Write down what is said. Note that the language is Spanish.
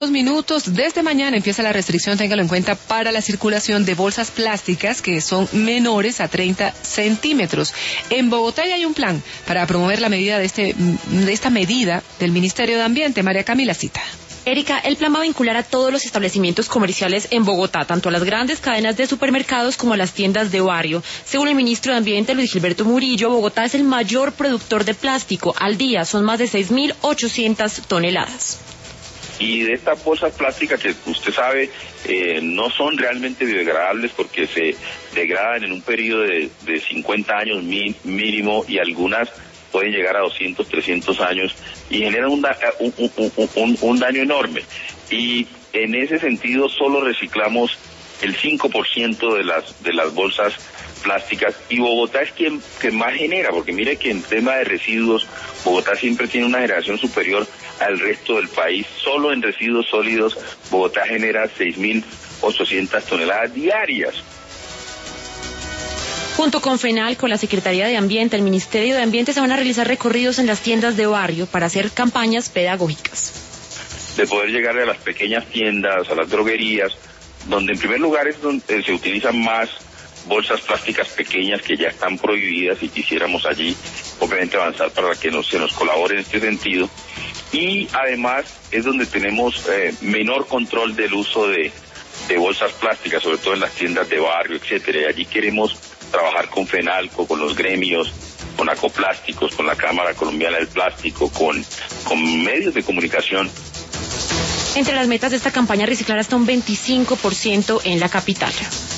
Minutos. Desde mañana empieza la restricción, téngalo en cuenta, para la circulación de bolsas plásticas que son menores a 30 centímetros. En Bogotá ya hay un plan para promover la medida de esta medida del Ministerio de Ambiente. María Camila Cita. Erika, el plan va a vincular a todos los establecimientos comerciales en Bogotá, tanto a las grandes cadenas de supermercados como a las tiendas de barrio. Según el ministro de Ambiente, Luis Gilberto Murillo, Bogotá es el mayor productor de plástico. Al día son más de 6.800 toneladas. Y de estas bolsas plásticas que usted sabe no son realmente biodegradables porque se degradan en un periodo de 50 años mínimo, y algunas pueden llegar a 200, 300 años y generan un daño enorme. Y en ese sentido solo reciclamos el 5% de las bolsas plásticas, y Bogotá es quien más genera, porque mire que en tema de residuos Bogotá siempre tiene una generación superior al resto del país. Solo en residuos sólidos Bogotá genera 6.800 toneladas diarias. Junto con FENAL, con la Secretaría de Ambiente, el Ministerio de Ambiente, se van a realizar recorridos en las tiendas de barrio para hacer campañas pedagógicas. De poder llegar a las pequeñas tiendas, a las droguerías, donde en primer lugar es donde se utilizan más bolsas plásticas pequeñas que ya están prohibidas, y quisiéramos allí obviamente avanzar para que se nos colabore en este sentido. Y además es donde tenemos menor control del uso de bolsas plásticas, sobre todo en las tiendas de barrio, etcétera. Y allí queremos trabajar con FENALCO, con los gremios, con Acoplásticos, con la Cámara Colombiana del Plástico, con medios de comunicación. Entre las metas de esta campaña, reciclar hasta un 25% en la capital.